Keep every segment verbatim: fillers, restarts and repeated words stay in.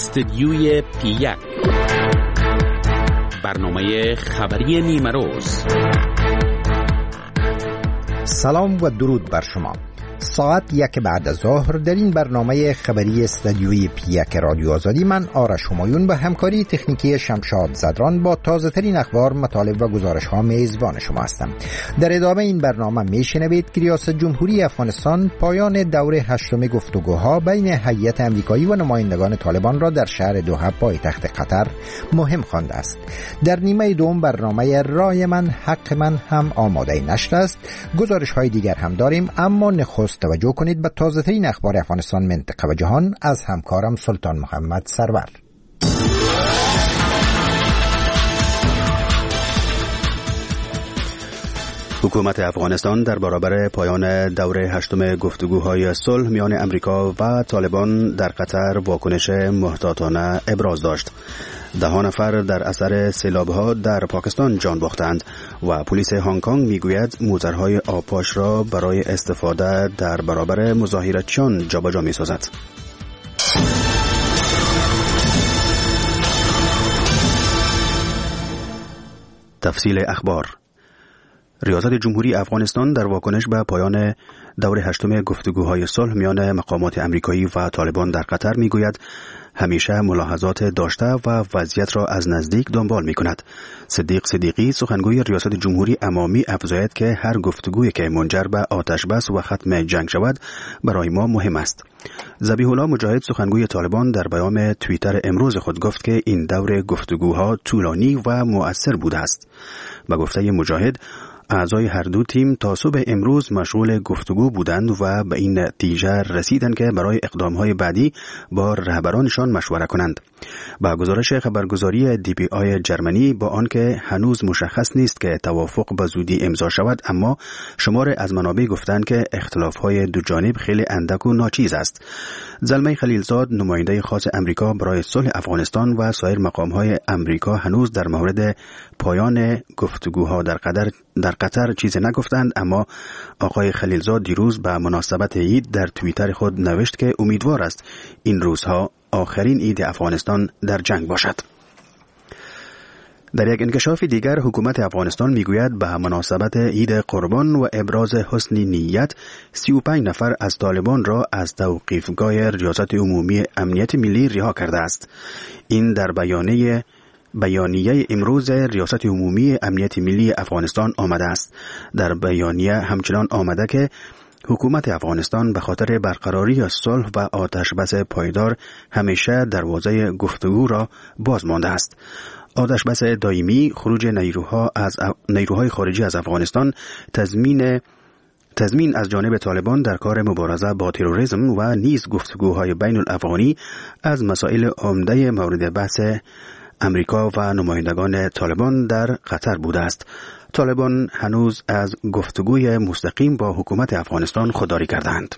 استدیوی پی یک، برنامه خبری نیمه روز. سلام و درود بر شما. ساعت یک بعد از ظهر در این برنامه خبری استدیوی پی یک رادیو آزادی من آرش همایون به همکاری تکنیکی شمشاد زدران با تازه ترین اخبار، مطالب و گزارش ها میزبان شما هستم. در ادامه این برنامه میشنوید که ریاست جمهوری افغانستان پایان دوره هشتم گفتگوها بین هیئت امریکایی و نمایندگان طالبان را در شهر دوحه پایتخت قطر مهم خوانده است. در نیمه دوم برنامه رای من حق من هم آماده نشر است. گزارش های دیگر هم داریم، اما نخست توجه کنید به تازه ترین اخبار افغانستان، منطقه و جهان از همکارم سلطان محمد سرور. حکومت افغانستان در برابر پایان دوره هشتم گفتگوهای صلح میان امریکا و طالبان در قطر واکنش محتاطانه ابراز داشت. ده نفر در اثر سیلاب‌ها در پاکستان جان باختند و پلیس هنگ کنگ میگوید موزرهای آبپاش را برای استفاده در برابر مظاهراتچیان جابجا می‌سازد. تفصیل اخبار. ریاست جمهوری افغانستان در واکنش به پایان دوره هشتم گفتگوهای صلح میان مقامات امریکایی و طالبان در قطر میگوید همیشه ملاحظات داشته و وضعیت را از نزدیک دنبال میکند. صدیق صدیقی سخنگوی ریاست جمهوری امامی افزاید که هر گفتگویی که منجر به آتش بس و ختم جنگ شود برای ما مهم است. ذبیح الله مجاهد سخنگوی طالبان در پیام توییتر امروز خود گفت که این دوره گفتگوها طولانی و مؤثر بوده است. به گفته مجاهد، اعضای هر دو تیم تا صبح امروز مشغول گفتگو بودند و به این نتیجه رسیدند که برای اقدامهای بعدی با رهبرانشان مشوره کنند. با گزارش خبرگزاری دی پی آی جرمنی، با آنکه هنوز مشخص نیست که توافق به زودی امضا شود، اما شمار از منابع گفتند که اختلافهای دو جانب خیلی اندک و ناچیز است. زلمه خلیلزاد نماینده خاص امریکا برای صلح افغانستان و سایر مقامهای امریکا هنوز در مورد پایان گفتگوها در قطر در قطر چیزی نگفتند، اما آقای خلیلزاد دیروز به مناسبت عید در توییتر خود نوشت که امیدوار است این روزها آخرین عید افغانستان در جنگ باشد. در یک انکشاف دیگر، حکومت افغانستان میگوید به مناسبت عید قربان و ابراز حسن نیت سی و پنج نفر از طالبان را از توقیفگاه ریاست عمومی امنیت ملی رها کرده است. این در بیانیه بیانیه امروز ریاست عمومی امنیت ملی افغانستان آمده است. در بیانیه همچنان آمده که حکومت افغانستان به خاطر برقراری صلح و آتش بس پایدار همیشه دروازه گفتگو را باز مانده است. آتش بس دائمی، خروج نیروها از نیروهای خارجی از افغانستان، تضمین تضمین از جانب طالبان در کار مبارزه با تروریسم و نیز گفتگوهای بین الافغانی از مسائل عمده مورد بحث امریکا و نمایندگان طالبان در قطر بوده است. طالبان هنوز از گفتگوی مستقیم با حکومت افغانستان خودداری کردند.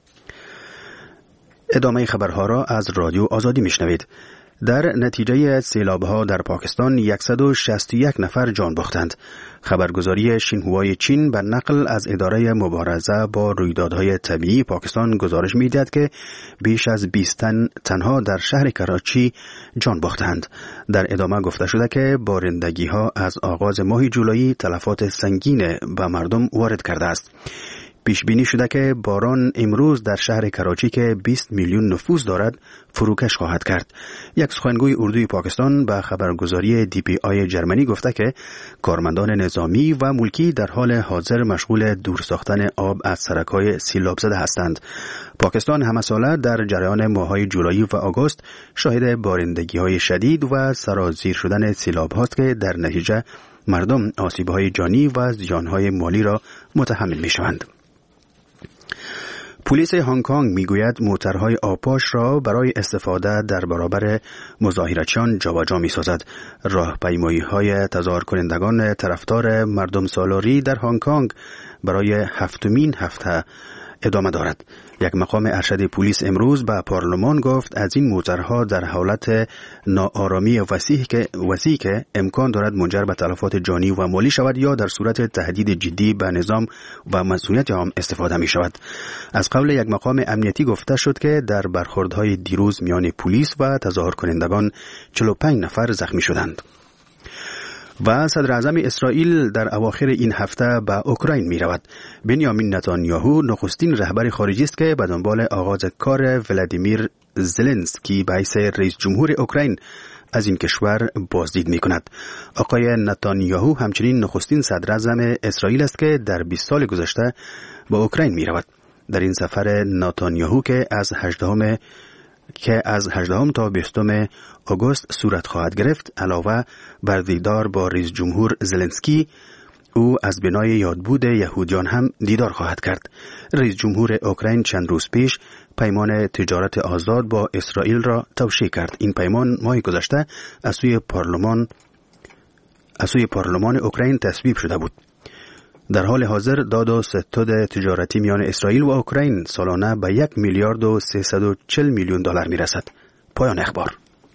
ادامه خبرها را از رادیو آزادی میشنوید. در نتیجه سیلاب‌ها در پاکستان صد و شصت و یک نفر جان باختند. خبرگزاری شینهوای چین به نقل از اداره مبارزه با رویدادهای طبیعی پاکستان گزارش می‌دهد که بیش از بیست تن تنها در شهر کراچی جان باختند. در ادامه گفته شده که بارندگی‌ها از آغاز ماه جولای تلفات سنگین به مردم وارد کرده است. پیش بینی شده که باران امروز در شهر کراچی که بیست میلیون نفوس دارد فروکش خواهد کرد. یک سخنگوی اردوی پاکستان به خبرگزاری دی پی آی جرمنی گفته که کارمندان نظامی و ملکی در حال حاضر مشغول دور ساختن آب از سرک‌های سیلاب زده هستند. پاکستان همه ساله در جریان ماه‌های جولای و آگوست شاهد بارندگی‌های شدید و سرازیر شدن سیلاب هاست که در نتیجه مردم آسیب‌های جانی و زیان‌های مالی را متحمل می‌شوند. پلیس هنگ کنگ میگوید موترهای آبپاش را برای استفاده در برابر مظاهراتچیان جابجا می‌سازد. راهپیمایی‌های تظاهر کنندگان طرفدار مردم سالاری در هنگ کنگ برای هفتمین هفته ادامه دارد. یک مقام ارشد پلیس امروز به پارلمان گفت از این موترها در حالت ناآرامی وسیع که وسیع که امکان دارد منجر به تلفات جانی و مالی شود یا در صورت تهدید جدی به نظام و مسئولیت عام استفاده می شود. از قول یک مقام امنیتی گفته شد که در برخوردهای دیروز میان پلیس و تظاهر کنندگان چهل و پنج نفر زخمی شدند. و صدر اعظم اسرائیل در اواخر این هفته به اوکراین می رود. بنیامین نتانیاهو نخستین رهبر خارجی است که به دنبال آغاز کار ولادیمیر زلنسکی به حیث رئیس جمهور اوکراین از این کشور بازدید می کند. آقای نتانیاهو همچنین نخستین صدر اعظم اسرائیل است که در بیست سال گذشته به اوکراین می رود. در این سفر نتانیاهو که از هجدهم که از هجدهم تا بیستم آگوست صورت خواهد گرفت، علاوه بر دیدار با رئیس جمهور زلنسکی، او از بنای یادبود یهودیان هم دیدار خواهد کرد. رئیس جمهور اوکراین چند روز پیش پیمان تجارت آزاد با اسرائیل را توشیح کرد. این پیمان ماه گذشته از سوی پارلمان از سوی پارلمان اوکراین تصویب شده بود. در حال حاضر داد و ستد تجارتی میان اسرائیل و اوکراین سالانه به یک میلیارد و سیصد و چهل میلیون دلار می رسد. پایان اخبار.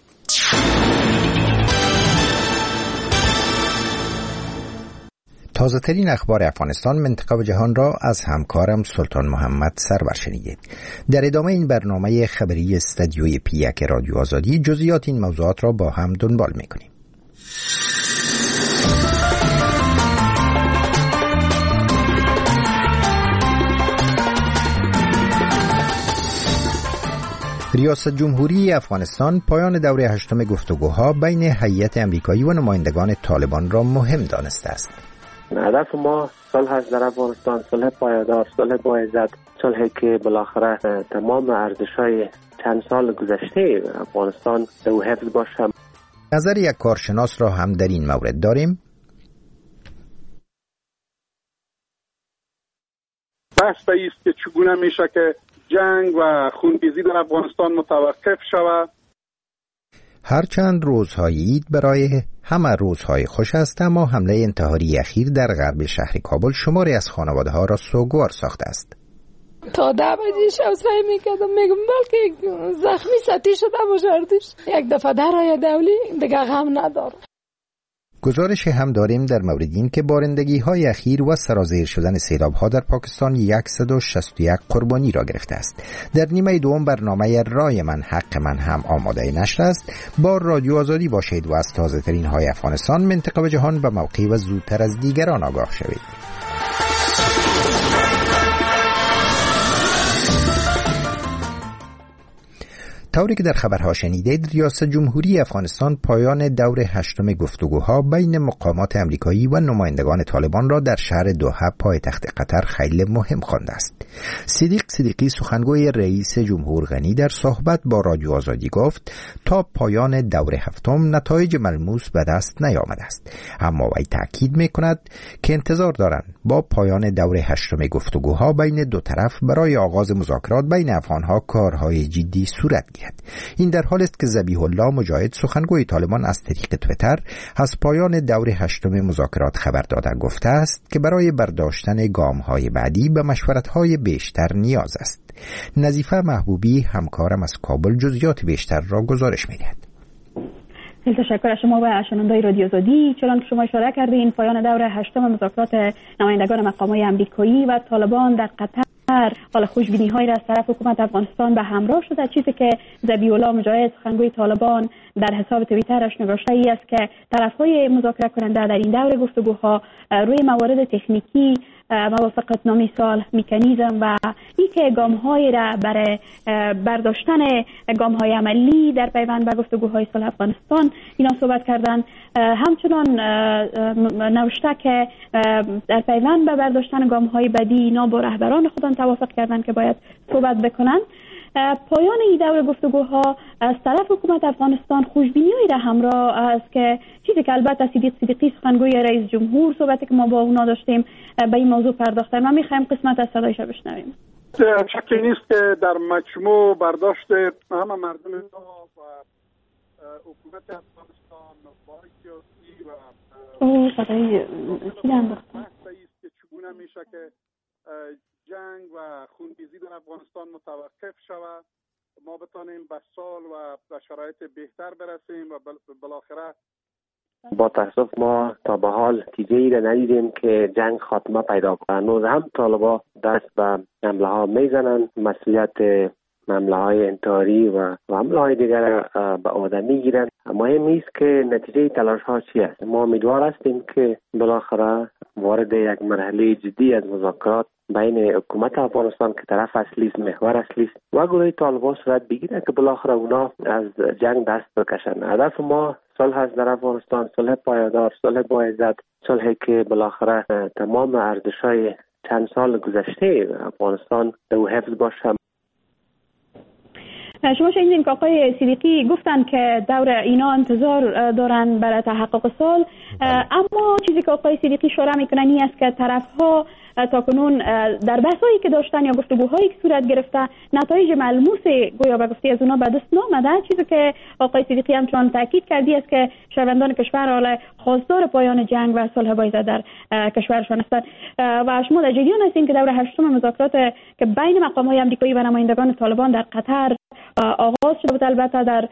تازه ترین اخبار افغانستان، منطقه و جهان را از همکارم سلطان محمد سرور شنیدید. در ادامه این برنامه خبری استودیوی پی یک رادیو آزادی جزئیات این موضوعات را با هم دنبال می‌کنیم. ریاست جمهوری افغانستان پایان دوره هشتم گفتگوها بین هیئت امریکایی و نمایندگان طالبان را مهم دانسته است. هدف ما صلح است در افغانستان، صلح پایدار، صلح با عزت، صلحی که بالاخره تمام ارزش‌های چند سال گذشته افغانستان به او حفظ باشه. نظر یک کارشناس را هم در این مورد داریم. بحث است که چگونه میشه که جنگ و خونریزی در افغانستان متوقف شود. هرچند روزهای عید برای همه روزهای خوش است، اما حمله انتحاری اخیر در غرب شهر کابل شماری از خانواده ها را سوگوار ساخته است. تا ده بجه شب سعی میکردم، میگم بلکه زخمی سطحی شده باشردش، یک دفعه در آیا دولی دیگه غم ندار. گزارش هم داریم در مورد این که بارندگی های اخیر و سرازیر شدن سیلاب ها در پاکستان صد و شصت و یک قربانی را گرفته است. در نیمه دوم برنامه رای من حق من هم آماده نشر است. با رادیو آزادی باشید و از تازه ترین های افغانستان، منطقه و جهان به موقع و زودتر از دیگران آگاه شوید. طوری که در خبرها شنیدید، ریاست جمهوری افغانستان پایان دور هشتم گفتگوها بین مقامات امریکایی و نمایندگان طالبان را در شهر دوحه پایتخت قطر خیلی مهم خوانده است. صدیق صدیقی سخنگوی رئیس جمهور غنی در صحبت با رادیو آزادی گفت تا پایان دور هفتم نتایج ملموس به دست نیامده است، اما وی تاکید می‌کند که انتظار دارند با پایان دور هشتم گفتگوها بین دو طرف برای آغاز مذاکرات بین افغان‌ها کارهای جدی صورت گیرد. این در حالی است که ذبیح الله مجاهد سخنگوی طالبان از طریق توییتر از پایان دور هشتم مذاکرات خبر داده گفته است که برای برداشتن گام‌های بعدی به مشورت‌های بیشتر نیاز است. نظیفه محبوبی همکارم از کابل جزئیات بیشتر را گزارش می‌دهد. خیلی تشکر از شما و شنوندگان رادیو آزادی. چنانکه شما اشاره کردین، پایان دور هشتم مذاکرات نمایندگان مقام‌های آمریکایی و طالبان در قطر حال خوشبینی‌هایی را از طرف حکومت افغانستان به همراه شده. چیزی که ذبیح الله مجاهد سخنگوی طالبان در حساب توییترش نوشته ای است که طرف‌های مذاکره کننده در این دور گفتگوها روی موارد تکنیکی، موافقتنامه صلح، مکانیزم و اینکه گام‌های را برای برداشتن گام‌های عملی در پیوند به گفتگوهای صلح افغانستان اینا صحبت کردن. همچنان نوشته که در پیوند به برداشتن گام‌های بعدی اینا با رهبران خودان توافق کردند که باید صحبت بکنن. پایان این دور گفتگوها از طرف حکومت افغانستان خوشبینی‌هایی را همراه است که چیزی که البته صدیق صدیقی سخنگوی رئیس جمهور صحبتی که ما با اونا داشتیم به این موضوع پرداختیم. ما می‌خوایم قسمت از صدایش بشنویم. شکی نیست که در مجموع برداشت همه مردم و حکومت افغانستان با سیاسی و او صدای چی انداختن است که چگونه میشه که جنگ و خونریزی در افغانستان متوقف شود، ما بتانیم به سال و به شرایط بهتر برسیم و بالاخره. با تاسف ما تا به حال نتیجه ای را ندیدیم که جنگ خاتمه پیدا کنه. هنوز هم طالبان دست به حمله ها میزنن، مسئولیت حمله های انتحاری و حمله های دیگر به عهده میگیرن. مهم نیست که نتیجه تلاش ها چی است. ما امیدوار هستیم که بالاخره وارد یک مرحله جدی از مذاکرات بین حکومت افغانستان که طرف اصلی است، محور اصلی است، و گروه طالبان صورت بگیره که بالاخره اونا از جنگ دست بکشن. هدف ما صلح است در افغانستان، صلح پایدار، صلح با عزت، صلحی که بالاخره تمام ارزش‌های چند سال گذشته افغانستان او حفظ باشه. شما شنیدین که آقای صدیقی گفتن که دور اینا انتظار دارن برای تحقق صلح، اما چیزی که آقای صدیقی اشاره میکنن این است که طرف‌ها تاکنون در بحثایی که داشتن یا گفتگوهایی که صورت گرفته نتایج ملموس گویا به گفته از اونا به دست نامده. چیزی که آقای صدیقی همچنان تاکید کردی است که شهروندان کشور حال خواستار پایان جنگ و صلح باید در کشورشان هستند و شما در جریان هستین که دور هشتم مذاکرات که بین مقام‌های آمریکایی و نمایندگان طالبان در قطر آغاز شده بود، البته در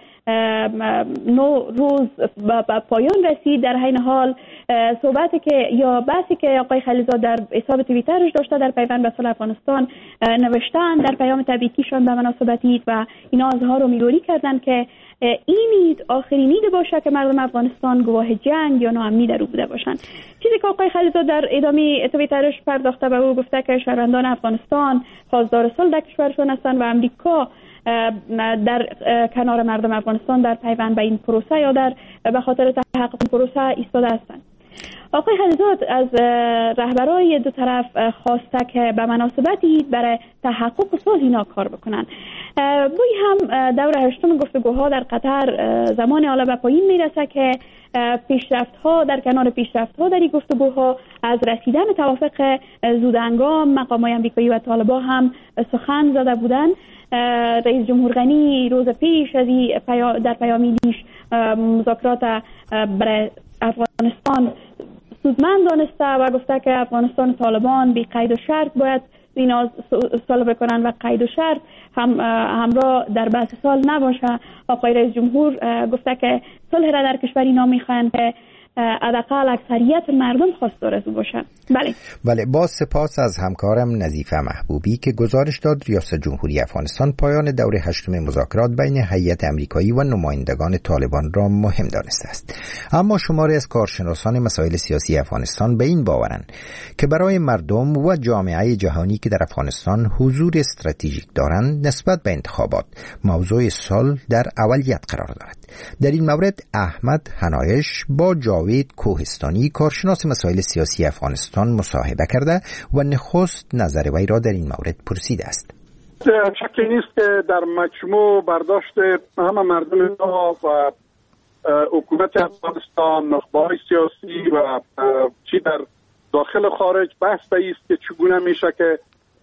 نو روز به پایان رسید. در حین حال صحبتی که یا بحثی که آقای خلیلزاد در حساب توییترش داشته در پیوند به صلح افغانستان نوشتن در پیام تبریکیشان به مناسبت عید و اینا اظهار امیدواری کردن که این عید آخرین عید باشه که مردم افغانستان گواه جنگ یا ناامنی در او بوده باشند. چیزی که آقای خلیلزاد در ادامه توییترش پرداخته به او گفته که شهروندان افغانستان خواستار صلح در کشورشان هستند و امریکا در کنار مردم افغانستان در پیوند به این پروسه یا در به خاطر تحقق این پروسه ایستاده هستند. آقای خلیلزاد از رهبرای دو طرف خواسته که به مناسبت عید برای تحقق صلح اینا کار بکنن. گویی هم دور هشتم گفتگوها در قطر زمان حالا به پایین میرسه که پیشرفت‌ها در کنار پیشرفت‌ها در این گفتگوها از رسیدن توافق زودهنگام مقام‌های آمریکایی و طالبان هم سخن زده بودند. رئیس جمهور غنی روز پیش از در پیامی دیش مذاکرات برای افغانستان سودمند دانسته و گفته که افغانستان و طالبان بی قید و شرط باید اینا صلح بکنن و قید و شرط هم همراه در بحث صلح نباشه. آقای رئیس جمهور گفته که صلح را در کشور اینا میخواهند که حداقل اکثریت مردم خواستار از او باشن. بله بله با سپاس از همکارم نظیفه محبوبی که گزارش داد ریاست جمهوری افغانستان پایان دور هشتم مذاکرات بین هیئت آمریکایی و نمایندگان طالبان را مهم دانسته است. اما شماری از کارشناسان مسائل سیاسی افغانستان به این باورند که برای مردم و جامعه جهانی که در افغانستان حضور استراتژیک دارند نسبت به انتخابات موضوع صلح در اولیت قرار دارد. در این مورد احمد حنایش با جاوید کوهستانی کارشناس مسائل سیاسی افغانستان مصاحبه کرده و نخست نظر وی را در این مورد پرسیده است. شکی نیست که در مجموع برداشت همه مردم و حکومت افغانستان، نخبه‌های سیاسی و چی در داخل و خارج بحث به است که چگونه میشه که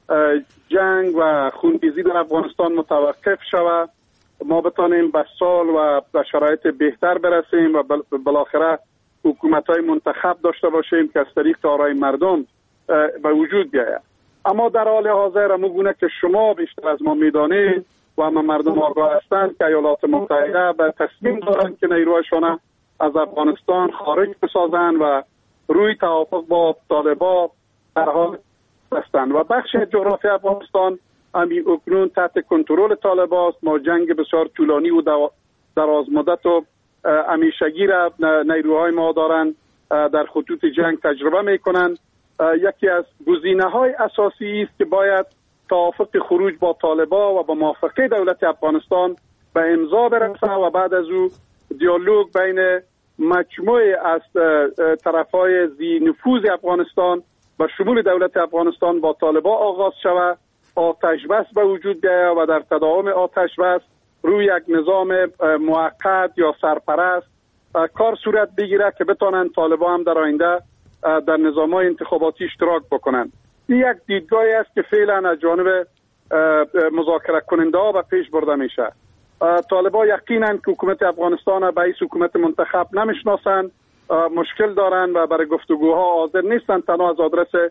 جنگ و خونریزی در افغانستان متوقف شود، ما بتانیم به سال و به شرایط بهتر برسیم و بالاخره حکومت‌های منتخب داشته باشیم که از طریق آرای مردم به وجود بیاید. اما در حال حاضر همون که شما بیشتر از ما میدانید و همه مردم آگاه هستند که ایالات متحده به تصمیم دارند که نیروهایشان از افغانستان خارج بسازند و روی توافق با طالبان در حال هستند و بخش جغرافی افغانستان همین اکنون تحت کنترل طالبان است. ما جنگ بسیار طولانی و دراز مدت و همیشگی را نیروهای ما دارند در خطوط جنگ تجربه میکنند. یکی از گزینه‌های اساسی است که باید توافق خروج با طالبان و با موافقه دولت افغانستان به امضا برسه و بعد از او دیالوگ بین مجموعه از طرفهای ذی نفوذ افغانستان و شمول دولت افغانستان با طالبان آغاز شود، آتش بس به وجود بیاید و در تداوم آتش بس روی یک نظام موقت یا سرپرست کار صورت بگیره که بتانند طالبان هم در آینده در نظام‌های انتخاباتی اشتراک بکنند. این یک دیدگاهی است که فعلا از جانب مذاکره کننده ها به پیش برده میشه. طالبان یقینا که حکومت افغانستان به رئیس حکومت منتخب نمیشناسند، مشکل دارند و برای گفتگوها حاضر نیستند، تنها از آدرس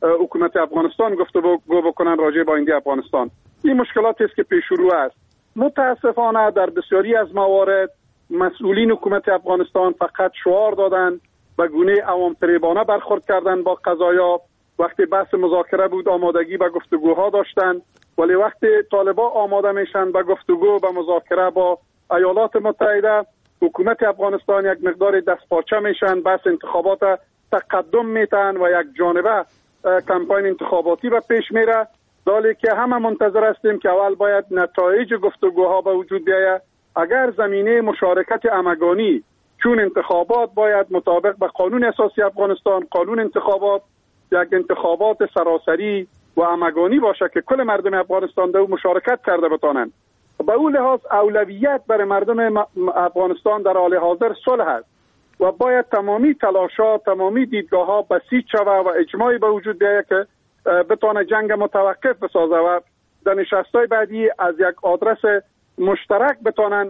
حکومت افغانستان گفتگو بکنن راجع به آینده افغانستان. این مشکلاتی است که پیش رو است. متاسفانه در بسیاری از موارد مسئولین حکومت افغانستان فقط شعار دادن، به گونه عوام فریبانه برخورد کردن با قضایا. وقتی بحث مذاکره بود آمادگی به گفتگوها داشتن، ولی وقتی طالبان آماده میشن به گفتگو به مذاکره با ایالات متحده، حکومت افغانستان یک مقدار دستپاچه میشن، بس انتخابات تقدم میتن و یک جانبه کمپاین انتخاباتی به پیش میره. دالی که همه منتظر هستیم که اول باید نتایج گفتگوها به وجود بیاید. اگر زمینه مشارکت همگانی، چون انتخابات باید مطابق به قانون اساسی افغانستان، قانون انتخابات یک انتخابات سراسری و همگانی باشه که کل مردم افغانستان در مشارکت کرده بتانند. به اون لحاظ اولویت برای مردم افغانستان در حال حاضر صلح است و باید تمامی تلاشات، تمامی دیدگاه ها بسیج شود و اجماعی به وجود بیاید که بتونه جنگ متوقف بسازه و در نشست‌های بعدی از یک آدرس مشترک بتونن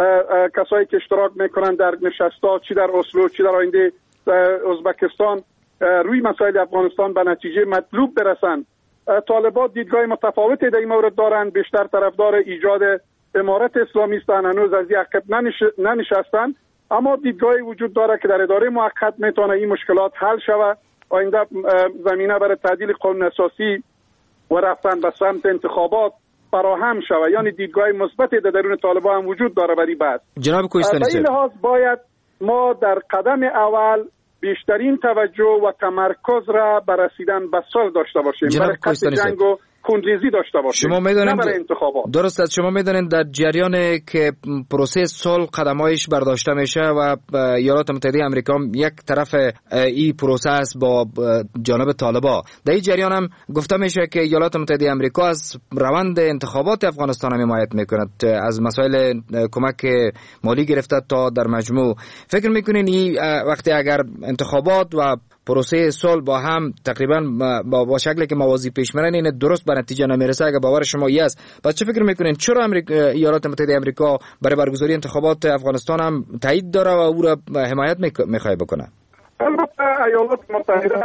کسایی که اشتراک میکنن در نشست‌ها، چی در اسلو چی در آینده ازبکستان، روی مسائل افغانستان به نتیجه مطلوب برسن. طالبان دیدگاه متفاوتی در این مورد دارند، بیشتر طرفدار ایجاد امارت اسلامی هستند، هنوز از عقب ننشستن، اما دیدگاهی وجود داره که در اداره موقت میتونه این مشکلات حل شود، آینده زمینه برای تعدیل قانون اساسی و رفتن به سمت انتخابات فراهم شود. یعنی دیدگاه مثبتی در درون طالبان هم وجود داره برای بحث. جناب کوهستانی، به این لحاظ باید ما در قدم اول بیشترین توجه و تمرکز را بر رسیدن به صلح داشته باشیم، برای قطع جنگ و خونریزی داشته باشیم، شما میدونید برای انتخابات. درست است. شما میدونید در جریان که پروسه صلح قدمایش برداشته میشه و ایالات متحده آمریکا یک طرف این پروسه است با جانب طالبان، در این جریان هم گفته میشه که ایالات متحده آمریکا از روند انتخابات افغانستان هم حمایت میکند، از مسائل کمک مالی گرفته تا در مجموع. فکر میکنین این وقتی اگر انتخابات و پروسه صلح با هم تقریبا با, با شکلی که موازی پیش میرن این درست به نتیجه نمیرسه؟ اگه باور شما این است، پس چه فکر میکنین چرا امریکا ایالات متحده آمریکا برای برگزاری انتخابات افغانستان هم تایید داره و او را حمایت میخواد بکنه؟ البته ایالات متحده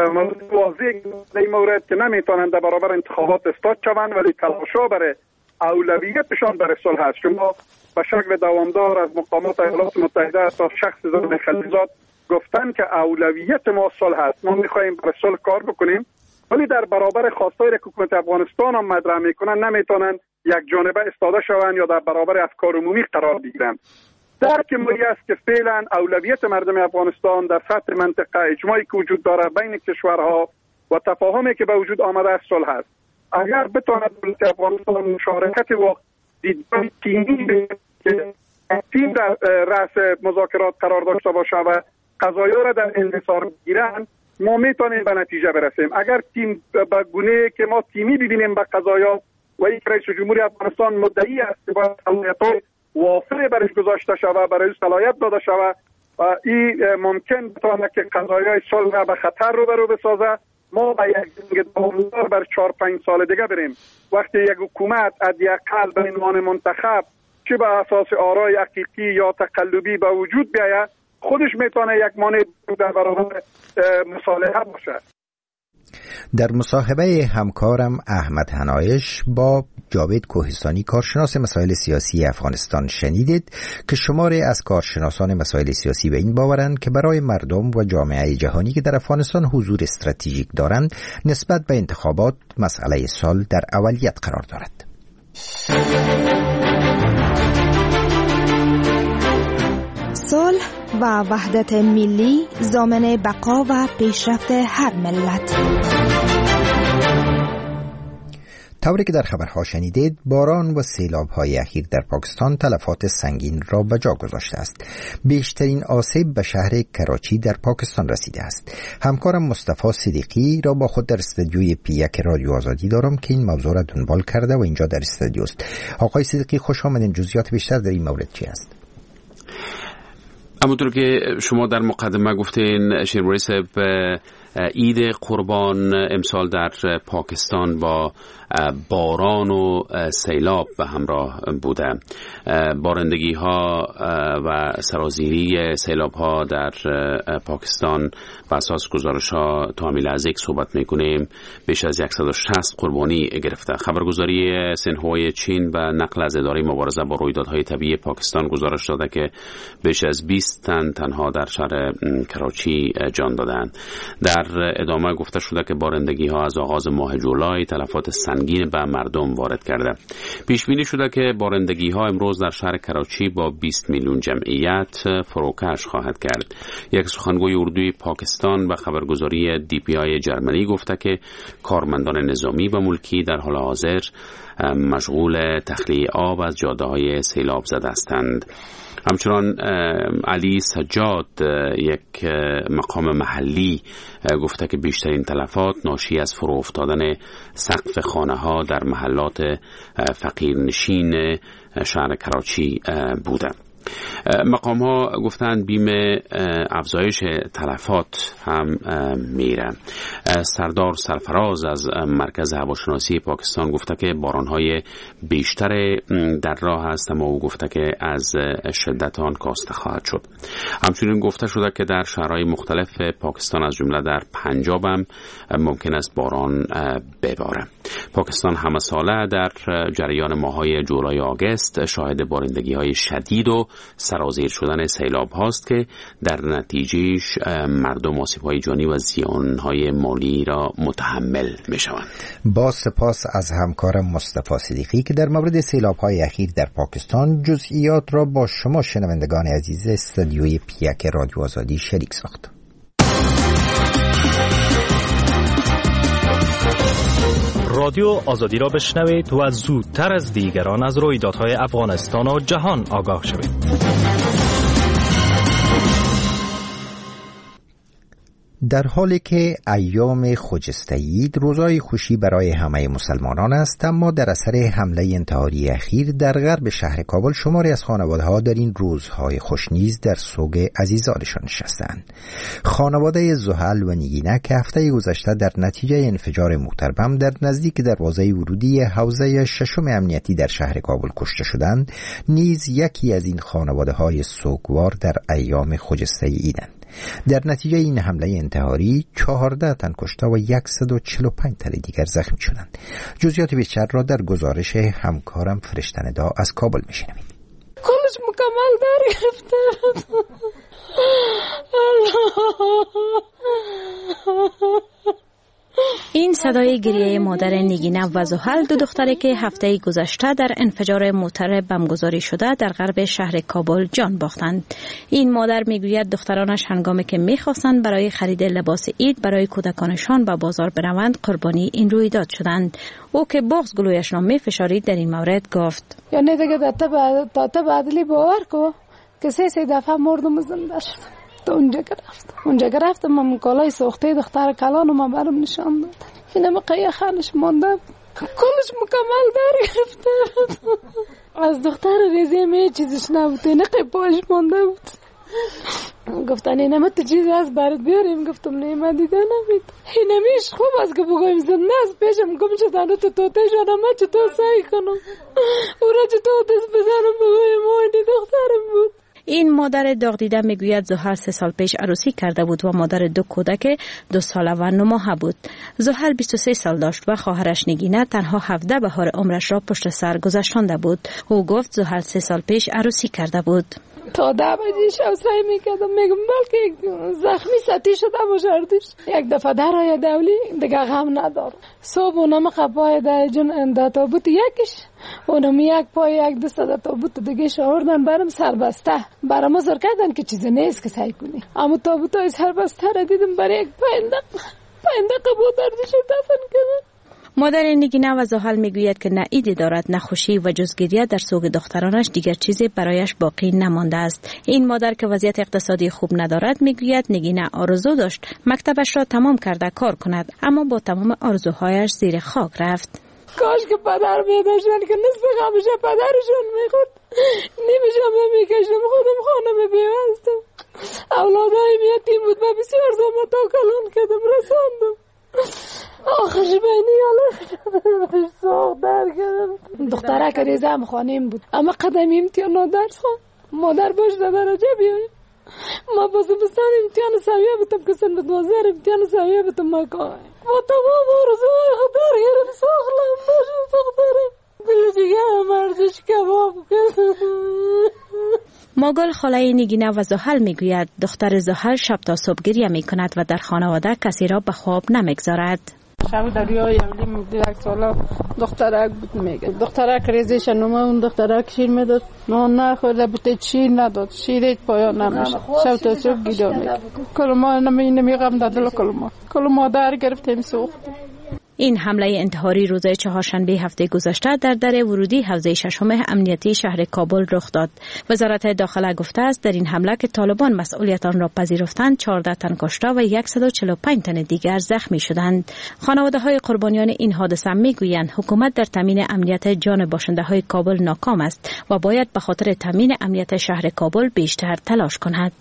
واضح در این مورد که نمیتونند در برابر انتخابات استاد شوند، ولی تلاشا برای اولویتشان برای صلح است. شما به شکل دوامدار از مقامات ایالات متحده تا شخص زن خلیزات گفتن که اولویت ما صلح است، ما میخواهیم برای صلح کار بکنیم، ولی در برابر خواستای حکومت افغانستان هم مطرح میکنن، نمیتونن یک جانبه استاده شوند یا در برابر افکار عمومی قرار بگیرن. درک ملی است که فعلا اولویت مردم افغانستان در سطح منطقه اجماعی که وجود داره بین کشورها و تفاهمی که به وجود آمده است صلح است. اگر بتواند دولت افغانستان مشارکت و دیدگاه تیمی که تیم در رأس مذاکرات قرار داشته باشه و قضایا را در انحصار بگیرن، ما میتونیم به نتیجه برسیم. اگر تیم به گونه که ما تیمی ببینیم به قضایا و یک رئیس جمهوری افغانستان مدعی است که باید صلاحیت‌های وافر برش گذاشته شود، برای صلاحیت داده شود و این ممکن بتواند که قضایای صلح را به خطر رو برو بسازه، ما به یک جنگ دوامدار بر چهار پنج سال دیگه بریم. وقتی یک حکومت حداقل به عنوان منتخب چه به اساس آرای حقیقی یا تقلبی به وجود بیاید، خودش میتونه یک مانع در برابر مصالحه باشه. در مصاحبه همکارم احمد حنایش با جاوید کوهستانی کارشناس مسائل سیاسی افغانستان شنیدید که شماری از کارشناسان مسائل سیاسی به این باورند که برای مردم و جامعه جهانی که در افغانستان حضور استراتژیک دارند نسبت به انتخابات مسئله صلح در اولیت قرار دارد. صلح و وحدت ملی ضامن بقا و پیشرفت هر ملت. طوری که در خبرها شنیدید، باران و سیلاب‌های اخیر در پاکستان تلفات سنگین را به جا گذاشته است. بیشترین آسیب به شهر کراچی در پاکستان رسیده است. همکارم مصطفی صدیقی را با خود در استودیوی پی یک رادیو آزادی دارم که این موضوع را دنبال کرده و اینجا در استودیو است. آقای صدیقی خوش آمدین. جزئیات بیشتر در این مورد چی است؟ همونطور که شما در مقدمه گفتین شیرموری صاحب، عید قربان امسال در پاکستان با باران و سیلاب به همراه بوده. بارندگی ها و سرازیری سیلاب ها در پاکستان بر اساس گزارش ها تا همین لحظه که صحبت میکنیم بیش از صد و شصت قربانی گرفته. خبرگزاری سنهوای چین و نقل از اداره مبارزه با رویدادهای طبیعی پاکستان گزارش داده که بیش از بیست تن تنها در شهر کراچی جان دادند. در ادامه گفته شده که بارندگی ها از آغاز ماه جولای تلفات سنگین به مردم وارد کرده. پیش بینی شده که بارندگی ها امروز در شهر کراچی با بیست میلیون جمعیت فروکش خواهد کرد. یک سخنگوی اردوی پاکستان به خبرگزاری دی پی آی جرمنی گفته که کارمندان نظامی و ملکی در حال حاضر مشغول تخلیه آب از جاده‌های سیلاب زده هستند. همچنان علی سجاد یک مقام محلی گفته که بیشترین تلفات ناشی از فرو افتادن سقف خانه ها در محلات فقیرنشین شهر کراچی بوده. مقام ها گفتن بیم افزایش تلفات هم میره. سردار سرفراز از مرکز هواشناسی پاکستان گفته که باران های بیشتر در راه است، اما او گفته که از شدت آن کاسته خواهد شد. همچنین گفته شده که در شهرهای مختلف پاکستان از جمله در پنجاب هم ممکن است باران بباره. پاکستان همه ساله در جریان ماه‌های جولای و آگوست شاهد بارندگی های شدید و سرازیر شدن سیلاب هاست که در نتیجهش مردم آسیب‌های جانی و زیان‌های مالی را متحمل می‌شوند. با سپاس از همکارم مصطفی صدیقی که در مورد سیلاب‌های اخیر در پاکستان جزئیات را با شما شنوندگان عزیز استودیوی پیک رادیو آزادی شریک ساخت. رادیو آزادی را بشنوید و زودتر از دیگران از رویدادهای افغانستان و جهان آگاه شوید. در حالی که ایام خجسته عید روزای خوشی برای همه مسلمانان است، اما در اثر حمله انتحاری اخیر در غرب شهر کابل شماری از خانواده‌ها در این روزهای خوشنیز در سوگ عزیزانشان نشستند. خانواده زحل و نگینه که هفته گذشته در نتیجه انفجار موتر بم در نزدیک دروازه ورودی حوزه ششم امنیتی در شهر کابل کشته شدند، نیز یکی از این خانواده‌های سوگوار در ایام خجسته عیدند. در نتیجه این حمله انتحاری چهارده تن کشته و صد و چهل و پنج تن دیگر زخمی شدند. جزئیات بیشتر را در گزارش همکارم فرشته ندا از کابل میشنوید. کلش مکمل در گرفته. این صدای گریه مادر نگینه و زحل، دو دختری که هفته گذشته در انفجار موتر بمبگذاری شده در غرب شهر کابل جان باختند. این مادر میگوید دخترانش هنگامی که میخواستند برای خرید لباس عید برای کودکانشان به بازار بروند قربانی این رویداد شدند. او که بغض گلویش را میفشارید در این مورد گفت: یعنی دیگه تا تا بعدلی باور کو که سه سه دفعه مردم زنده شدم. تو اونجا گرفت اونجا گرفتم من کالای سوخته دختر کلانو من برام نشان داد. اینم قیه خانش مانده کلش مکمل در گرفته. از دختر ریزی می چیزش نبود، نقی پاش مانده بود. گفتن اینم تو چیزی از برات بیاریم. گفتم نه من دیده نمید. اینمیش خوب است که بگویم زنده است پیشم گم شدن تو توته شدم من چطور سعی کنم او را چطور دست بزنم بگویم آینی دخترم بود. این مادر داغ دیده میگوید زحل سه سال پیش عروسی کرده بود و مادر دو کودک دو ساله و نه ماهه بود. زحل بیست و سه سال داشت و خواهرش نگینه تنها هفده بهار عمرش را پشت سر گذشانده بود. او گفت زحل سه سال پیش عروسی کرده بود. تا ده بجه شب سعی میکردم میگم بلکه زخمی سطحی شده باشردش یک دفعه در آیا دولی دیگه غم ندار. صبح اونم خپای در جن در تابوت یکش اونم یک پای یک دسته در تابوت دیگه شاوردن برم سربسته برام ازار کردن که چیز نیست که سعی کنی، اما تابوت های سربسته را دیدم برای یک پایندق پایندق بود دردش دفن کردن. مادر نگینه و زحل میگوید که نه عیدی دارد نه خوشی و جز گریه در سوگ دخترانش دیگر چیزی برایش باقی نمانده است. این مادر که وضعیت اقتصادی خوب ندارد میگوید نگینه آرزو داشت مکتبش را تمام کرده کار کند، اما با تمام آرزوهایش زیر خاک رفت. کاش که پدر میداشتن که نصف غمش پدرشون میخورد، نمیشم نمیکشم خودم خانم بیوستم. اولادایم یتیم بود و بسیار زحمت و کلان کردم رساندم. آخرش بینی حالا ساخت در کردم. دختره که ریزم خانیم بود اما قدم امتحان درس خون مادر باش در درجه بیایم. ما با زمستان امتحان سویه بودم که سن دوازده امتحان سویه بودم مکان با تمام آرزوهای خود در گرم ساخلم باشم دخترم دل جگر مرزش کباب کرد. ماگل خاله نگینه و زحل میگوید دختر زحل شب تا صبح گریه میکند و در خانواده کسی را به خواب نمیگذارد. شب دریای اولیم دیرک سالا دخترک بود میگه دخترک ریزش نومه اون دخترک شیر میداد نان نخورده بود شیر نداد شیر پایان نمیشه شب تا صبح گیدار میگه کل ما نمی نمیغم دادل کل ما کل مادر گرفتیم سوخت. این حمله انتحاری روز چهارشنبه هفته گذشته در در ورودی حوزه ششم امنیتی شهر کابل رخ داد. وزارت داخله گفته است در این حمله که طالبان مسئولیت آن را پذیرفتند چهارده تن کشته و صد و چهل و پنج تن دیگر زخمی شدند. خانواده های قربانیان این حادثه میگویند حکومت در تامین امنیت جان باشنده های کابل ناکام است و باید به خاطر تامین امنیت شهر کابل بیشتر تلاش کند.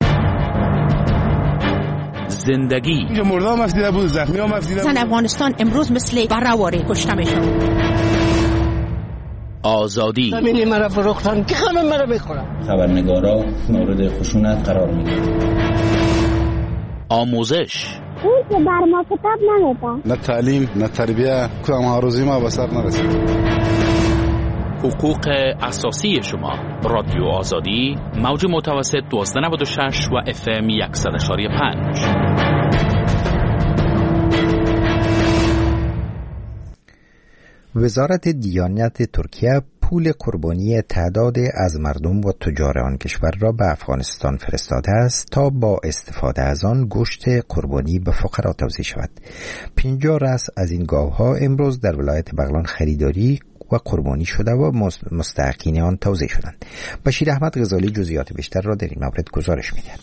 زندگی مردم مفدیده بود زخمی ها مفدیده بود. زن افغانستان امروز مثل برهواری کشته میشن. آزادی زمینی مرا فروختن که همه مرا میخورن. خبرنگارا مورد خشونت قرار میگیرن. آموزش اون که بر ما کتاب نمیده. نه تعلیم نه تربیه کدام هاروزی ما به سر نرسید. حقوق اساسی شما. رادیو آزادی موج متوسط دوازده نود و شش و اف ام صد و پنج. وزارت دیانت ترکیه پول قربانی تعداد از مردم و تجار آن کشور را به افغانستان فرستاده است تا با استفاده از آن گوشت قربانی به فقرا توزیع شود. پنجاه رأس از این گاوها امروز در ولایت بغلان خریداری و قربانی شده و مستحقین آن توزیع شدند. بشیر احمد غزالی جزئیات بیشتر را در این مورد گزارش می‌دهد.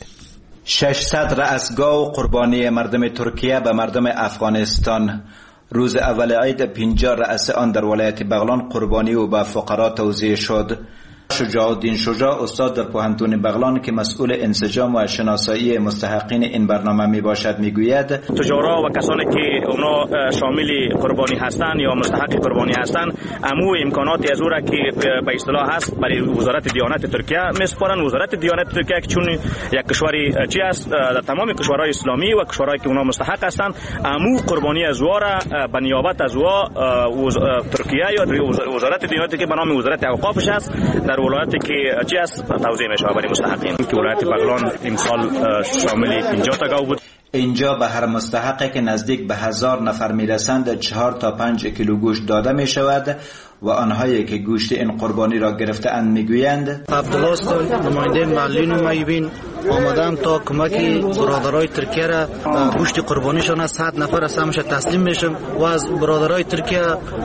ششصد رأس گاو قربانی مردم ترکیه به مردم افغانستان. روز اول عید پنجاه رأس آن در ولایت بغلان قربانی و به فقرا توزیع شد. شجاع الدین شجاع استاد در پوهنتون بغلان که مسئول انسجام و شناسایی مستحقین این برنامه می باشد می گوید تجارا و کسانی که اونا شامل قربانی هستند یا مستحق قربانی هستند امو امکاناتی از او را که به اصطلاح هست برای وزارت دیانت ترکیه میسپارند. وزارت دیانت ترکیه چون یک کشوری چی است در تمام کشورهای اسلامی و کشورهایی که اونا مستحق هستند امو قربانی از او را به نیابت از او ترکیه یا وزارت دیانت که به نام وزارت اوقافش است در ولایتی که چی است توزیع میشه برای مستحقین که ولایت بغلان امسال شامل پنجاه تا گاو بود. اینجا به هر مستحقی که نزدیک به هزار نفر میرسند چهار تا پنج کیلو گوشت داده می شود و آنهایی که گوشت این قربانی را گرفته اند میگویند عبدالله نماینده معلولین و معیوبین آمدم تا کمکی برادرای ترکیه را گوشت قربانیشان از صد نفر از همش تسلیم میشم و از برادرای ترکیه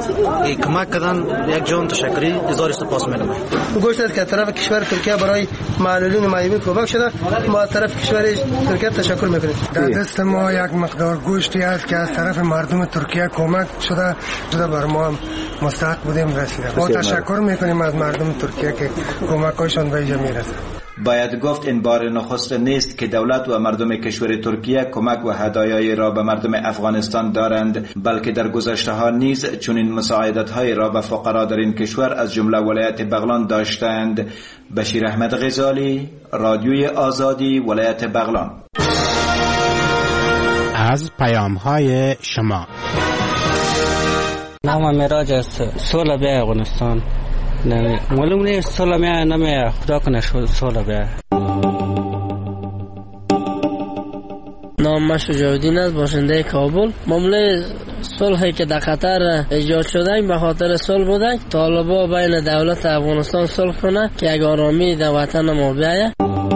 کمک کردن یک جان تشکری هزار سپاس میکنم. گوشت که طرف کشور ترکیه برای معلولین و معیوبین کمک شده ما از طرف کشور ترکیه تشکر میکنیم. در دست ما یک مقدار گوشتی است که از طرف مردم ترکیه کمک شده شده بر ما مستحق بودیم رسیده. ما تشکر میکنیم از مردم ترکیه که کمکاشون به اینجا میرسه. باید گفت این بار نخست نیست که دولت و مردم کشور ترکیه کمک و هدایایی را به مردم افغانستان دارند، بلکه در گذشته ها نیز چنین مساعدت های را به فقرا در این کشور از جمله ولایت بغلان داشتند. بشیر احمد غزالی، رادیوی آزادی، ولایت بغلان. از پیام های شما. نام میراج است. سولا بیا افغانستان. نه معلوم نیست سولا میای نمیای خدا کنه سولا بیا. نام من شجاع الدین است، باشنده کابل. معامله صلحی که در قطر ایجاد شده به خاطر صلح بوده. طالبا بین دولت افغانستان صلح کنه که یک آرامی در وطن ما بیاید.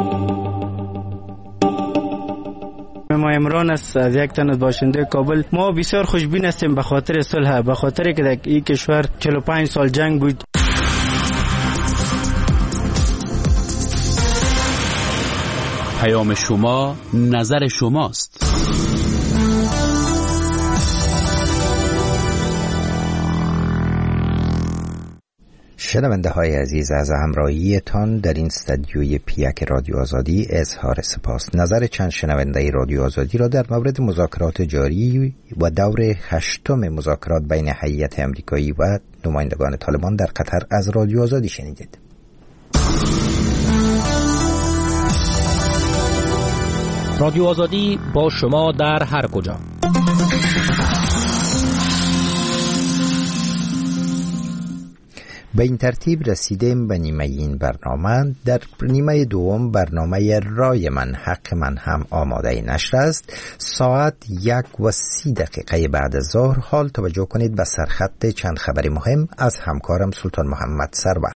ما عمران است، از یک تن از باشنده کابل. ما بسیار خوشبین هستیم به خاطر صلح، به خاطر که در این کشور چهل و پنج سال جنگ بود. پیام شما نظر شماست. شنونده های عزیز، از همراهیتان در این استودیوی پیک رادیو آزادی اظهار سپاس. نظر چند شنونده رادیو آزادی را در مورد مذاکرات جاری و دور هشتم مذاکرات بین هیئت امریکایی و نمایندگان طالبان در قطر از رادیو آزادی شنیدید. رادیو آزادی با شما در هر کجا. به این ترتیب رسیدیم به نیمه این برنامه. در نیمه دوم برنامه رای من حق من هم آماده نشر است. ساعت یک و سی دقیقه بعد از ظهر. حال توجه کنید به سرخط چند خبر مهم از همکارم سلطان محمد سرور.